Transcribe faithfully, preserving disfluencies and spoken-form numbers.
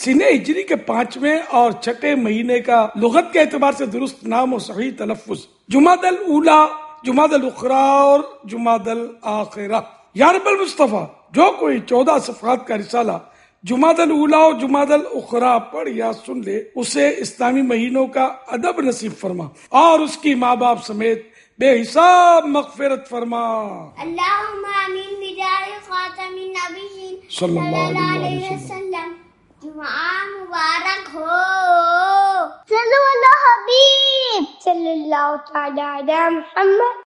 सीने हिजरी के पांचवें और छठे महीने का लुगत के एतबार से दुरुस्त नाम और सही तलफ़ुज़ जुमादल ऊला, जुमादल उखरा और जुमादल आखिरा। या रब्बल मुस्तफ़ा, जो कोई चौदह सफ़हात का रिसाला जुमादल ऊला और जुमादल उखरा पढ़ या सुन ले, उसे इस्लामी महीनों का अदब नसीब फरमा और उसकी माँ बाप समेत बेहिसाब मग़फ़िरत फरमा। अल्लाहुम्मा आमीन बिजाहि खातमिन नबिय्यीन सल्लल्लाहु अलैहि वसल्लम। जुमा मुबारक हो। सल्लल्लाहु अलैहि हबीब सल्लल्लाहु तआला अला मुहम्मद।